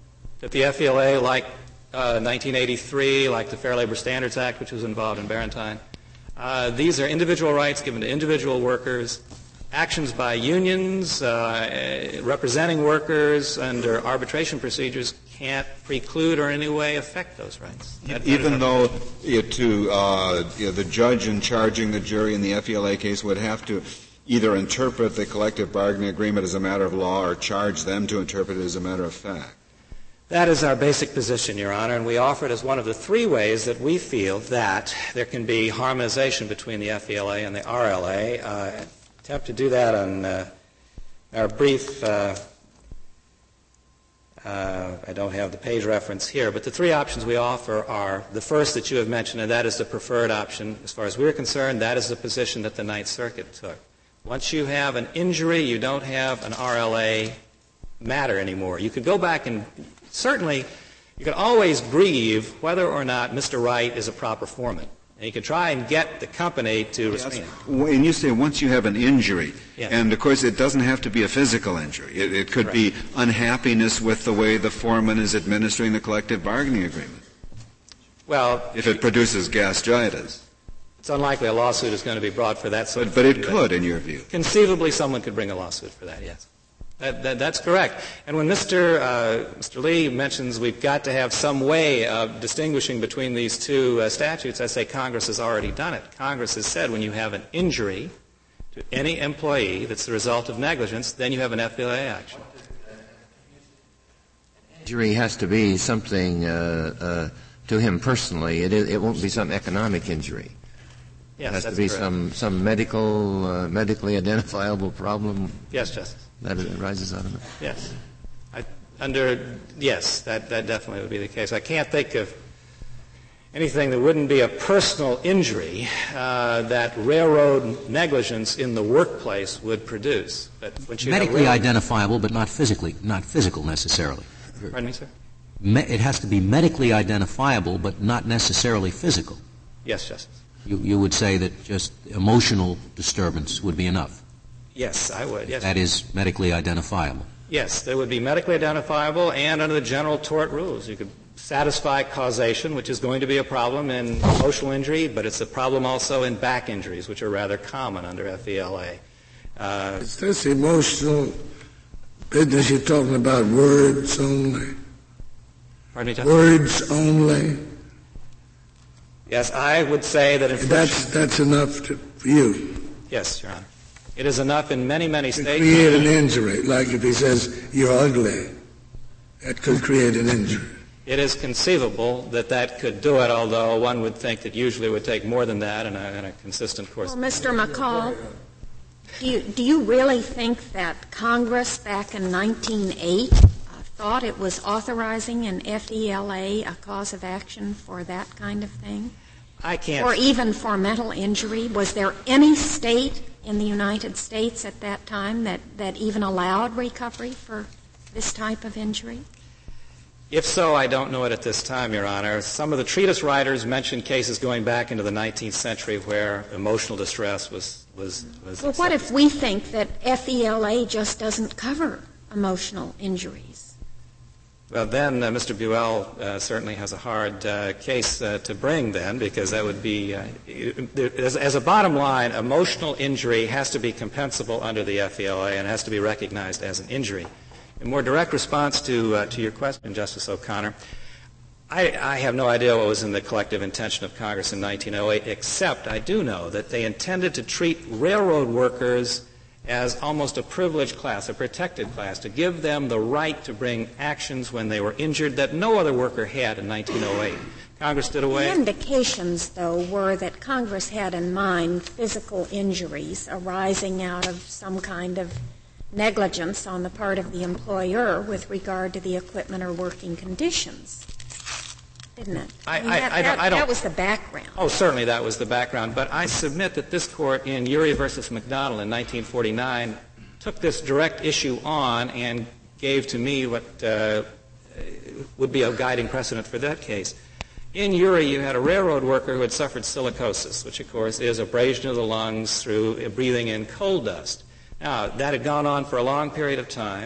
S7: that the F E L A, like uh, nineteen eighty-three, like the Fair Labor Standards Act, which was involved in Barentine, uh, these are individual rights given to individual workers. Actions by unions uh, representing workers under arbitration procedures can't preclude or in any way affect those rights. That,
S1: Even
S7: that
S1: though you know, to uh, you know, the judge in charging the jury in the F E L A case would have to either interpret the collective bargaining agreement as a matter of law or charge them to interpret it as a matter of fact.
S7: That is our basic position, Your Honor, and we offer it as one of the three ways that we feel that there can be harmonization between the F E L A and the R L A. Uh, attempt to do that on uh, our brief. Uh, uh, I don't have the page reference here, but the three options we offer are the first that you have mentioned, and that is the preferred option. As far as we're concerned, that is the position that the Ninth Circuit took. Once you have an injury, you don't have an R L A matter anymore. You could go back and certainly you could always grieve whether or not Mister Wright is a proper foreman. And you could try and get the company to restrain him.
S1: And you say once you have an injury,
S7: yes.
S1: And of course it doesn't have to be a physical injury. It, it could
S7: Correct.
S1: be unhappiness with the way the foreman is administering the collective bargaining agreement.
S7: Well,
S1: if it produces gastritis.
S7: It's unlikely a lawsuit is going to be brought for that sort
S1: but,
S7: of
S1: But
S7: thing,
S1: it could, in your view.
S7: Conceivably, someone could bring a lawsuit for that, yes. That, that, that's correct. And when Mister Uh, Mister Lee mentions we've got to have some way of distinguishing between these two uh, statutes, I say Congress has already done it. Congress has said when you have an injury to any employee that's the result of negligence, then you have an F E L A action.
S8: Injury has to be something uh, uh, to him personally. It, it won't be some economic injury.
S7: Yes,
S8: it has
S7: that's
S8: to be
S7: correct.
S8: some some medical, uh, medically identifiable problem.
S7: Yes, Justice.
S8: That arises out of it.
S7: Yes. I, under yes, that that definitely would be the case. I can't think of anything that wouldn't be a personal injury uh, that railroad negligence in the workplace would produce. But when you
S3: medically
S7: have railroad,
S3: identifiable, but not physically, not physical necessarily.
S7: Pardon me, sir?
S3: Me- it has to be medically identifiable, but not necessarily physical.
S7: Yes, Justice.
S3: You, you would say that just emotional disturbance would be enough.
S7: Yes, I would. Yes.
S3: That is medically identifiable.
S7: Yes, there would be medically identifiable, and under the general tort rules, you could satisfy causation, which is going to be a problem in emotional injury, but it's a problem also in back injuries, which are rather common under F E L A. Uh,
S9: is this emotional business you're talking about words only?
S7: Pardon me, Justice?
S9: Words only?
S7: Yes, I would say that infliction...
S9: That's, that's enough to, for you?
S7: Yes, Your Honor. It is enough in many, many
S9: to
S7: states.
S9: create an injury, like if he says, you're ugly. That could create an injury.
S7: It is conceivable that that could do it, although one would think that usually it would take more than that in a, in a consistent course.
S6: Well, Mister McCall, do you, do you really think that Congress back in nineteen oh eight uh, thought it was authorizing an F E L A a cause of action for that kind of thing?
S7: I can't.
S6: Or even for mental injury? Was there any state in the United States at that time that, that even allowed recovery for this type of injury?
S7: If so, I don't know it at this time, Your Honor. Some of the treatise writers mentioned cases going back into the nineteenth century where emotional distress was was. was
S6: well, what if we think that F E L A just doesn't cover emotional injuries?
S7: Well, then uh, Mister Buell uh, certainly has a hard uh, case uh, to bring then, because that would be, uh, as, as a bottom line, emotional injury has to be compensable under the F E L A and has to be recognized as an injury. In more direct response to uh, to your question, Justice O'Connor, I, I have no idea what was in the collective intention of Congress in nineteen oh eight, except I do know that they intended to treat railroad workers as almost a privileged class, a protected class, to give them the right to bring actions when they were injured that no other worker had in nineteen oh eight. Congress did away.
S6: The indications, though, were that Congress had in mind physical injuries arising out of some kind of negligence on the part of the employer with regard to the equipment or working conditions, didn't it?
S7: I,
S6: mean,
S7: I,
S6: that,
S7: I, don't,
S6: that,
S7: I don't.
S6: that was the background.
S7: Oh, certainly that was the background. But I submit that this Court in Urey versus McDonnell in nineteen forty-nine took this direct issue on and gave to me what uh, would be a guiding precedent for that case. In Urey, you had a railroad worker who had suffered silicosis, which, of course, is abrasion of the lungs through breathing in coal dust. Now, that had gone on for a long period of time.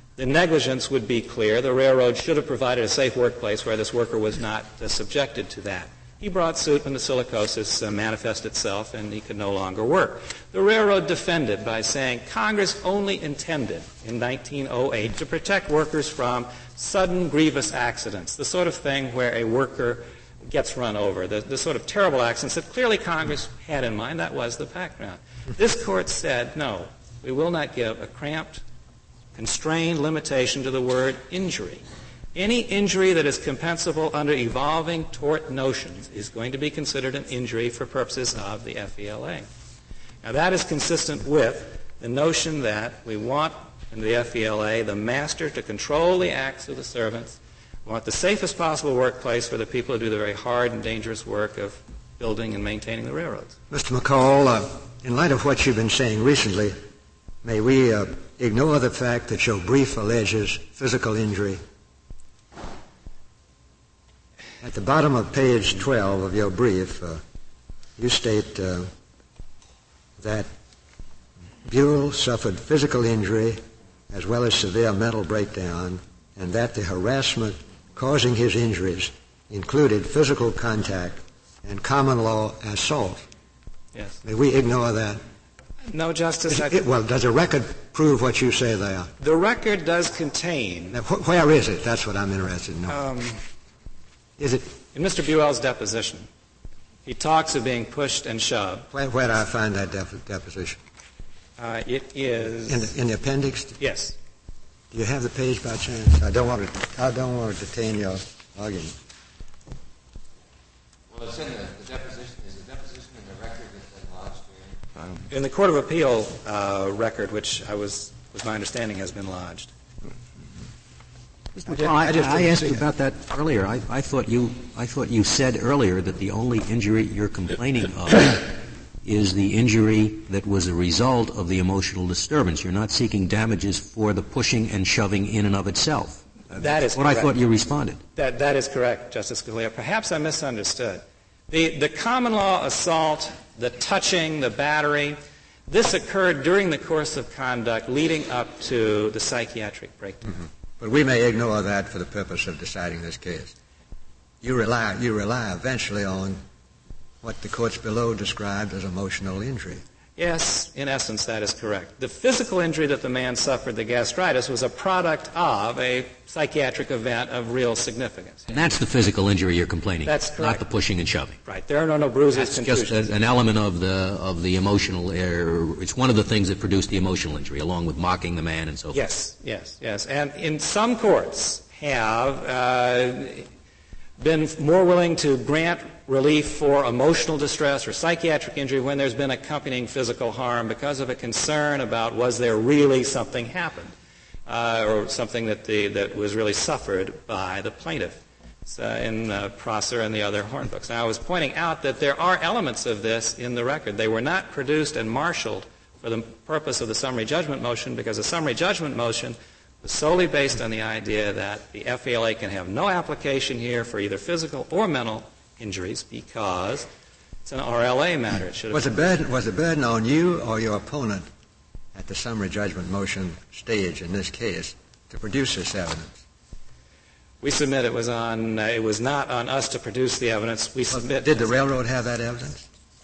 S7: The negligence would be clear. The railroad should have provided a safe workplace where this worker was not uh, subjected to that. He brought suit when the silicosis uh, manifested itself and he could no longer work. The railroad defended by saying Congress only intended in nineteen oh eight to protect workers from sudden grievous accidents, the sort of thing where a worker gets run over, the, the sort of terrible accidents that clearly Congress had in mind. That was the background. This court said, no, we will not give a cramped, constrained limitation to the word injury. Any injury that is compensable under evolving tort notions is going to be considered an injury for purposes of the F E L A. Now, that is consistent with the notion that we want in the F E L A the master to control the acts of the servants. We want the safest possible workplace for the people who do the very hard and dangerous work of building and maintaining the railroads.
S4: Mister McCall, uh, in light of what you've been saying recently, may we uh, ignore the fact that your brief alleges physical injury? At the bottom of page twelve of your brief, uh, you state uh, that Buell suffered physical injury as well as severe mental breakdown, and that the harassment causing his injuries included physical contact and common law assault.
S7: Yes.
S4: May we ignore that?
S7: No, Justice. I
S4: It, well, does the record prove what you say there?
S7: The record does contain.
S4: Now, wh- where is it? That's what I'm interested in knowing.
S7: Um,
S4: is it
S7: in Mister Buell's deposition, he talks of being pushed and shoved.
S4: Where, where do I find that dep- deposition?
S7: Uh, it is
S4: in the, in the appendix.
S7: Yes.
S4: Do you have the page by chance? I don't want to. I don't want to detain your argument.
S8: Well, it's in the, the deposition. Is the deposition in the record that's been lodged here? Um,
S7: In the Court of Appeal uh, record, which I was, was my understanding, has been lodged.
S3: Mister McCall, I, I, I asked you about that earlier. I, I thought you, I thought you said earlier that the only injury you're complaining of is the injury that was a result of the emotional disturbance. You're not seeking damages for the pushing and shoving in and of itself.
S7: That is
S3: what
S7: correct.
S3: I thought you responded.
S7: That, that is correct, Justice Scalia. Perhaps I misunderstood. The, the common law assault, the touching, the battery, this occurred during the course of conduct leading up to the psychiatric breakdown.
S4: Mm-hmm. But we may ignore that for the purpose of deciding this case. You rely, you rely eventually on what the courts below described as emotional injury.
S7: Yes, in essence, that is correct. The physical injury that the man suffered, the gastritis, was a product of a psychiatric event of real significance.
S3: And that's the physical injury you're complaining
S7: That's
S3: of,
S7: correct.
S3: not the pushing and shoving.
S7: Right. There are no, no bruises,
S3: That's
S7: contusions.
S3: just a, an element of the of the emotional error. It's one of the things that produced the emotional injury, along with mocking the man and so forth.
S7: Yes, yes, yes. And in some courts have uh, been more willing to grant relief for emotional distress or psychiatric injury when there's been accompanying physical harm because of a concern about was there really something happened uh, or something that the that was really suffered by the plaintiff. Uh, in uh, Prosser and the other Hornbooks. Now, I was pointing out that there are elements of this in the record. They were not produced and marshaled for the purpose of the summary judgment motion because the summary judgment motion was solely based on the idea that the F E L A can have no application here for either physical or mental injuries because it's an R L A matter. It should have
S4: was the burden was the burden on you or your opponent at the summary judgment motion stage in this case to produce this evidence?
S7: We submit it was on. Uh, it was not on us to produce the evidence. We
S4: Well,
S7: submit.
S4: did the railroad have that evidence?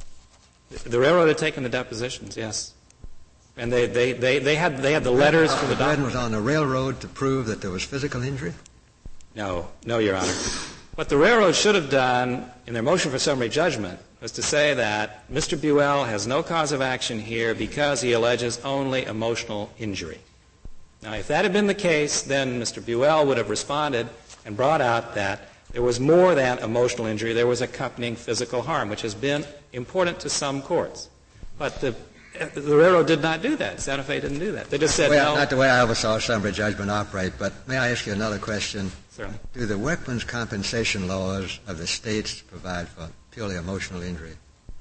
S7: The railroad had taken the depositions, yes, and they they, they, they had they had the letters from the
S4: The burden
S7: doctor.
S4: was on the railroad to prove that there was physical injury?
S7: No, no, Your Honor. What the railroad should have done in their motion for summary judgment was to say that Mister Buell has no cause of action here because he alleges only emotional injury. Now, if that had been the case, then Mister Buell would have responded and brought out that there was more than emotional injury. There was accompanying physical harm, which has been important to some courts. But the, the railroad did not do that. Santa Fe didn't do that. They just said
S4: well,
S7: no.
S4: not the way I ever saw summary judgment operate, but may I ask you another question?
S7: Certainly.
S4: Do the workmen's compensation laws of the states provide for purely emotional injury?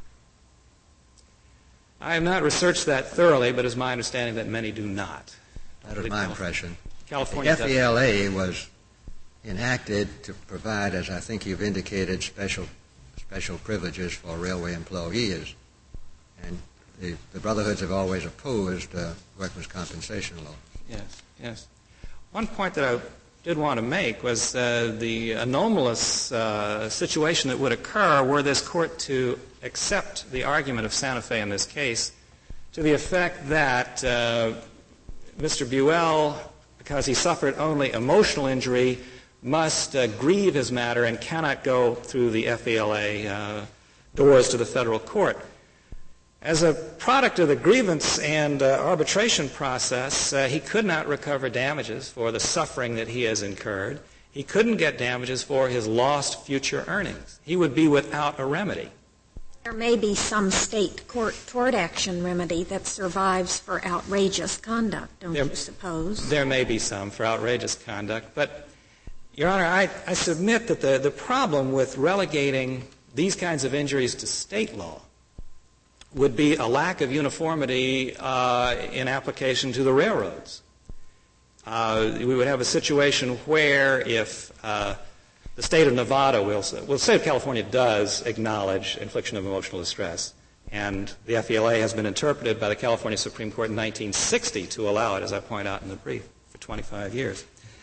S7: I have not researched that thoroughly, but it's my understanding that many do not.
S4: That is my impression.
S7: California
S4: The F E L A was enacted to provide, as I think you've indicated, special special privileges for railway employees. And the, the brotherhoods have always opposed uh, workmen's compensation laws.
S7: Yes, yes. one point that I did want to make was uh, the anomalous uh, situation that would occur were this court to accept the argument of Santa Fe in this case to the effect that uh, Mister Buell, because he suffered only emotional injury, must uh, grieve his matter and cannot go through the F E L A uh, doors to the federal court. As a product of the grievance and uh, arbitration process, uh, he could not recover damages for the suffering that he has incurred. He couldn't get damages for his lost future earnings. He would be without a remedy.
S6: There may be some state court tort action remedy that survives for outrageous conduct, don't
S7: there,
S6: you suppose?
S7: There may be some for outrageous conduct, but, Your Honor, I, I submit that the, the problem with relegating these kinds of injuries to state law would be a lack of uniformity uh, in application to the railroads. Uh, we would have a situation where if uh, the state of Nevada will, well, the state of California does acknowledge infliction of emotional distress, and the F E L A has been interpreted by the California Supreme Court in nineteen sixty to allow it, as I point out in the brief, for twenty-five years.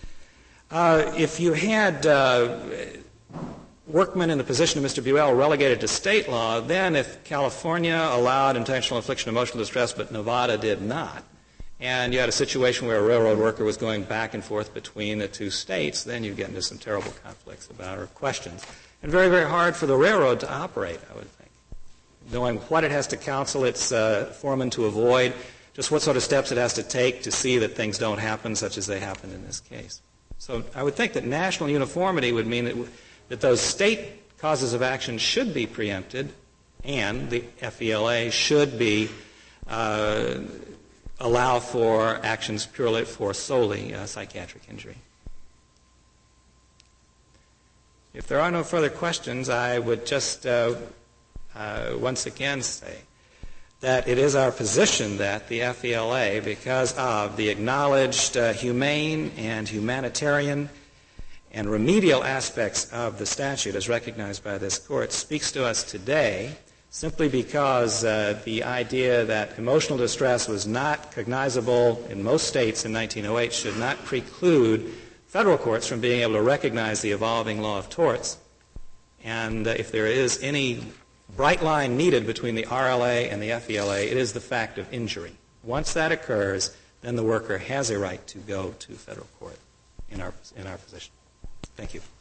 S7: Uh, if you had uh, workmen in the position of Mister Buell relegated to state law, then if California allowed intentional infliction of emotional distress but Nevada did not, and you had a situation where a railroad worker was going back and forth between the two states, then you get into some terrible conflicts about or questions. And very, very hard for the railroad to operate, I would think. Knowing what it has to counsel its uh, foreman to avoid, just what sort of steps it has to take to see that things don't happen such as they happened in this case. So I would think that national uniformity would mean that, that those state causes of action should be preempted and the F E L A should be uh, allow for actions purely for solely uh, psychiatric injury. If there are no further questions, I would just uh, uh, once again say that it is our position that the F E L A, because of the acknowledged uh, humane and humanitarian and remedial aspects of the statute as recognized by this court, speaks to us today simply because uh, the idea that emotional distress was not cognizable in most states in nineteen oh eight should not preclude federal courts from being able to recognize the evolving law of torts. And uh, if there is any bright line needed between the R L A and the F E L A, it is the fact of injury. Once that occurs, then the worker has a right to go to federal court in our, in our position. Thank you.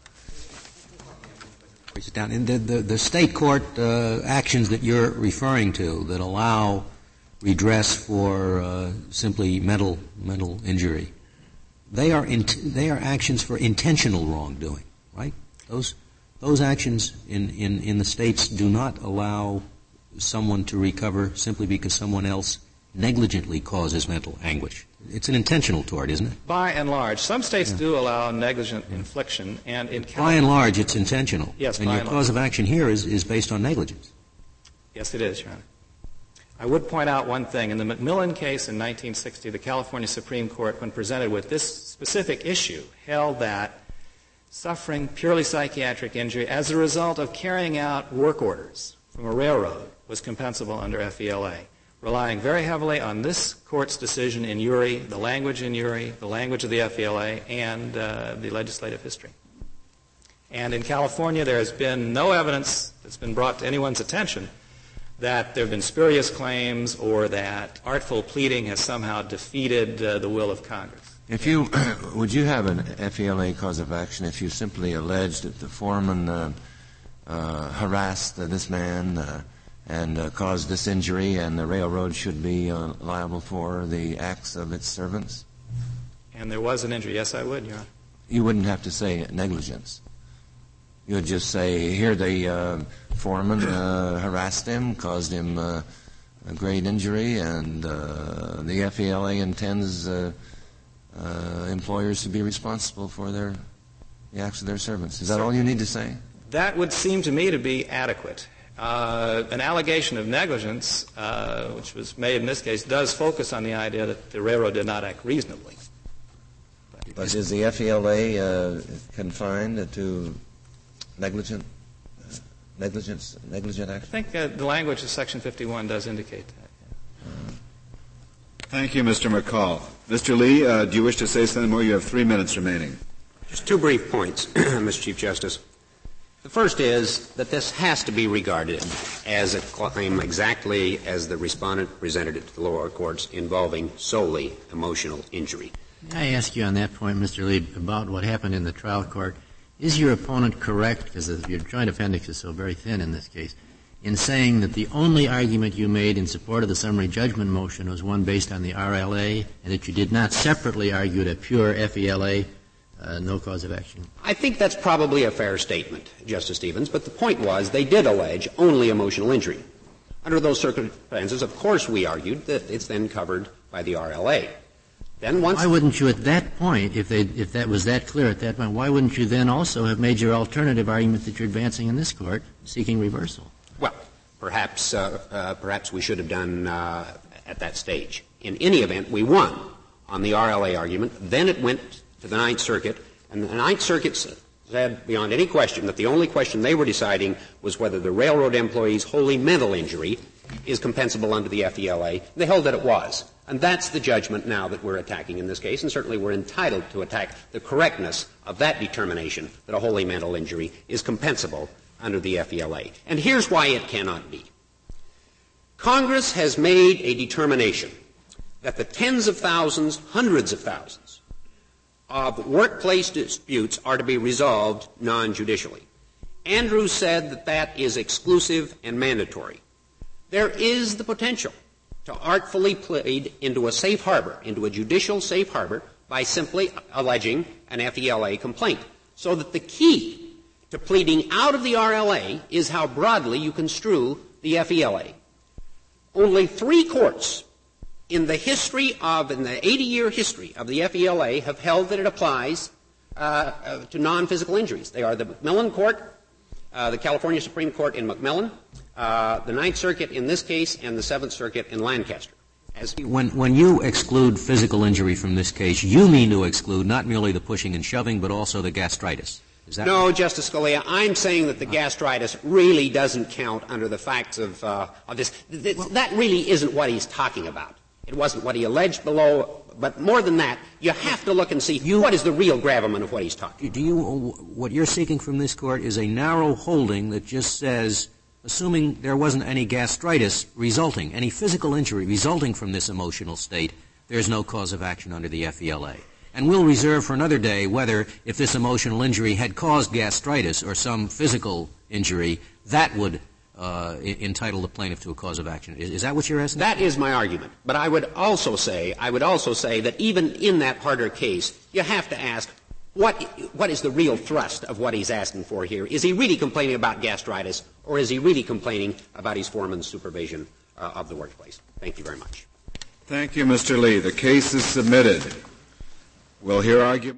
S3: Down. In the, the, the state court uh, actions that you're referring to that allow redress for uh, simply mental mental injury, they are in, they are actions for intentional wrongdoing, right? Those those actions in, in, in the states do not allow someone to recover simply because someone else negligently causes mental anguish. It's an intentional tort, isn't it?
S7: By and large. Some states
S3: yeah.
S7: do allow negligent yeah. infliction, and in
S3: By and large, it's intentional.
S7: Yes,
S3: and
S7: by
S3: your
S7: and
S3: cause
S7: large.
S3: of action here is, is based on negligence.
S7: Yes, it is, Your Honor. I would point out one thing. In the McMillan case in nineteen sixty, the California Supreme Court, when presented with this specific issue, held that suffering purely psychiatric injury as a result of carrying out work orders from a railroad was compensable under F E L A, relying very heavily on this court's decision in Urey, the language in Urey, the language of the F E L A, and uh, the legislative history. And in California, there has been no evidence that's been brought to anyone's attention that there have been spurious claims or that artful pleading has somehow defeated uh, the will of Congress.
S8: If you would you have an F E L A cause of action if you simply alleged that the foreman uh, uh, harassed uh, this man uh, and uh, caused this injury, and the railroad should be uh, liable for the acts of its servants?
S7: And there was an injury. Yes, I would, Your Honor.
S8: You wouldn't have to say negligence. You would just say, here the uh, foreman uh, harassed him, caused him uh, a great injury, and uh, the F E L A intends uh, uh, employers to be responsible for their the acts of their servants. Is that all you need to say?
S7: That would seem to me to be adequate. Uh, an allegation of negligence, uh, which was made in this case, does focus on the idea that the railroad did not act reasonably.
S8: But, but is the F E L A uh, confined to negligent, uh, negligence, negligent action?
S7: I think uh, the language of Section fifty-one does indicate that. Yeah.
S1: Thank you, Mister McCall. Mister Lee, uh, do you wish to say something more? You have three minutes remaining.
S2: Just two brief points, Mister Chief Justice. The first is that this has to be regarded as a claim exactly as the respondent presented it to the lower courts involving solely emotional injury.
S5: May I ask you on that point, Mister Lee, about what happened in the trial court? Is your opponent correct, because your joint appendix is so very thin in this case, in saying that the only argument you made in support of the summary judgment motion was one based on the R L A, and that you did not separately argue a pure F E L A uh, no cause of action?
S2: I think that's probably a fair statement, Justice Stevens, but the point was they did allege only emotional injury. Under those circumstances, of course, we argued that it's then covered by the R L A. Then once
S5: why wouldn't you at that point, if they, if that was that clear at that point, why wouldn't you then also have made your alternative argument that you're advancing in this court, seeking reversal?
S2: Well, perhaps, uh, uh, perhaps we should have done uh, at that stage. In any event, we won on the R L A argument. Then it went to the Ninth Circuit, and the Ninth Circuit said beyond any question that the only question they were deciding was whether the railroad employee's wholly mental injury is compensable under the F E L A. They held that it was. And that's the judgment now that we're attacking in this case, and certainly we're entitled to attack the correctness of that determination that a wholly mental injury is compensable under the F E L A. And here's why it cannot be. Congress has made a determination that the tens of thousands, hundreds of thousands of workplace disputes are to be resolved non-judicially. Andrews said that that is exclusive and mandatory. There is the potential to artfully plead into a safe harbor, into a judicial safe harbor, by simply alleging an F E L A complaint. So that the key to pleading out of the R L A is how broadly you construe the F E L A. Only three courts in the history of, in the eighty-year history of the F E L A have held that it applies uh, uh, to non-physical injuries. They are the McMillan Court, uh, the California Supreme Court in McMillan, uh, the Ninth Circuit in this case, and the Seventh Circuit in Lancaster. As
S3: when, when you exclude physical injury from this case, you mean to exclude not merely the pushing and shoving, but also the gastritis. Is that
S2: no,
S3: right?
S2: Justice Scalia, I'm saying that the gastritis really doesn't count under the facts of, uh, of this. Th- th- well, that really isn't what he's talking about. It wasn't what he alleged below, but more than that, you have to look and see you, what is the real gravamen of what he's talking about.
S3: Do you, what you're seeking from this Court is a narrow holding that just says, assuming there wasn't any gastritis resulting, any physical injury resulting from this emotional state, there's no cause of action under the F E L A. And we'll reserve for another day whether, if this emotional injury had caused gastritis or some physical injury, that would uh, entitle the plaintiff to a cause of action. Is, is that what you're asking?
S2: That is my argument. But I would also say, I would also say that even in that harder case, you have to ask, what, what is the real thrust of what he's asking for here? Is he really complaining about gastritis, or is he really complaining about his foreman's supervision uh, of the workplace? Thank you very much.
S1: Thank you, Mister Lee. The case is submitted. We'll hear argument.